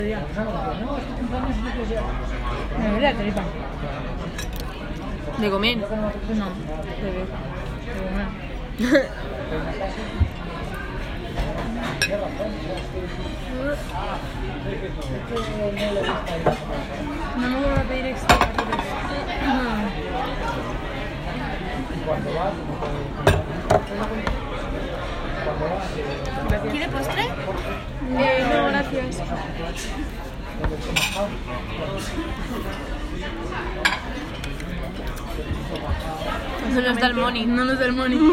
Me duele la tripa. ¿De comer? No, de ver. No me vuelvo a pedir extra. ¿Quiere postre? No, gracias. No nos da el money. No nos da el money.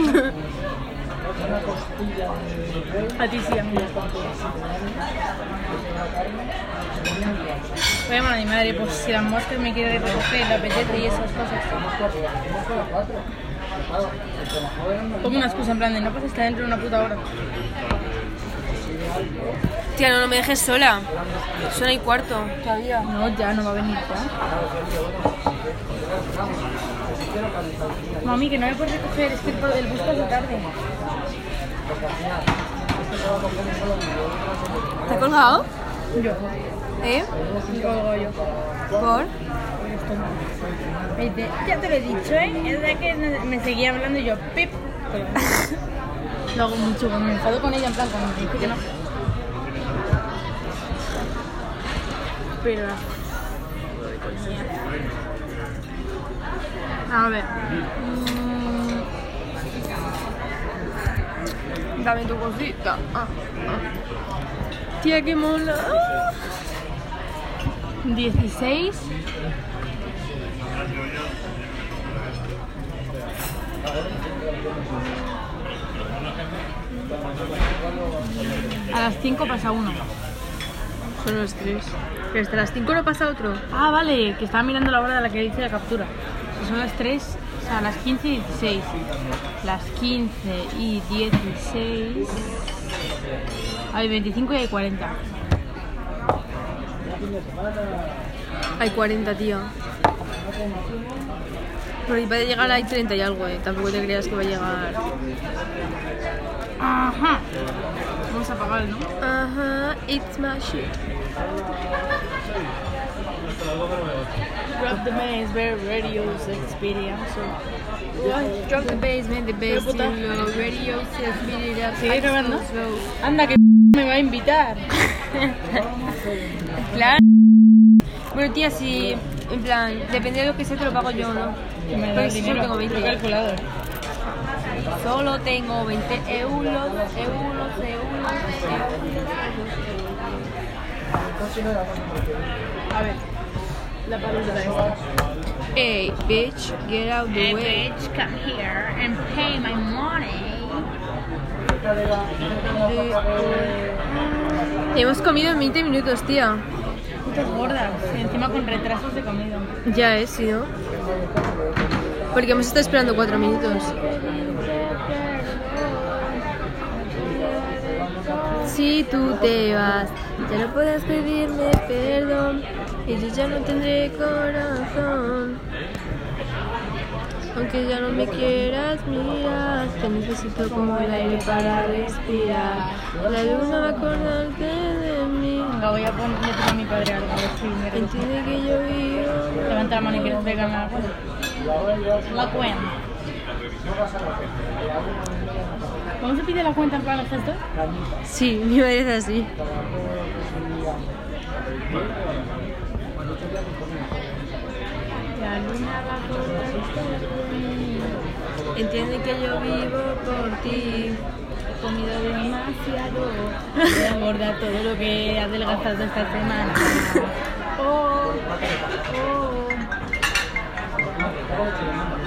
A ti sí, a mí. Voy a llamar a mi madre, pues si las moscas me quiere recoger, la apetece y esas cosas. Pongo una excusa en plan de no puedes estar dentro de una puta hora. Tía, no me dejes sola. Son y cuarto. Todavía. No, ya no va a venir ya. Mami, que no me puedes recoger, es que el bus pasa tarde. ¿Te has colgado? Yo. ¿Eh? Me colgo yo. ¿Por? Me dice, ya te lo he dicho, ¿eh? Es de que me seguía hablando y yo, pip. Lo hago mucho, cuando me enfado con ella, en plan, cuando me dice que no. Pero... A ver. Dame tu cosita. Tía, qué mola. 16. A las 5 pasa uno. Son los 3. Pero hasta las 5 no pasa otro. Ah, vale, que estaba mirando la hora de la que dice la captura. Si son las 3, o sea, las 15 y 16. Las 15 y 16. Hay 25 y hay 40. Hay 40, tío. Pero para llegar hay 30 y algo, Tampoco te creas que va a llegar. Ajá. Vamos a apagar, ¿no? Ajá, it's my shit. Drop the bass, very radio's experience. Drop the bass, man, the bass to low. Radio's experience. ¿Sigue grabando? Anda, que me va a invitar. Claro. Bueno, tía, si... En plan, depende de lo que sea, te lo pago yo, ¿no? Que me da Pero el si dinero. solo tengo 20. Calculador. Solo tengo 20 euros. A ver, la palabra esta. Hey, bitch, get out the way. Bitch, come here and pay my money. Hemos comido en 20 minutos, tía. Putas gordas, y encima con retrasos de comida. Ya es, ¿sí, no? Porque hemos estado esperando 4 minutos. Si tú te vas, ya no podrás pedirme perdón y yo ya no tendré corazón. Aunque ya no me quieras mirar, te necesito como el aire para respirar. La luna va a acordarte de mí. Venga, voy a poner a mi padre algo, a ver si me recoge. Entiende que yo vivo. Levanta la mano y quieres pegarme la cuenta. La cuenta. ¿Cómo se pide la cuenta en plan el gesto? Sí, mi madre es así. La luna va a acordarte de mí. Entiende que yo vivo por ti. He comido demasiado. Voy a engordar todo lo que has adelgazado esta semana. Oh, oh.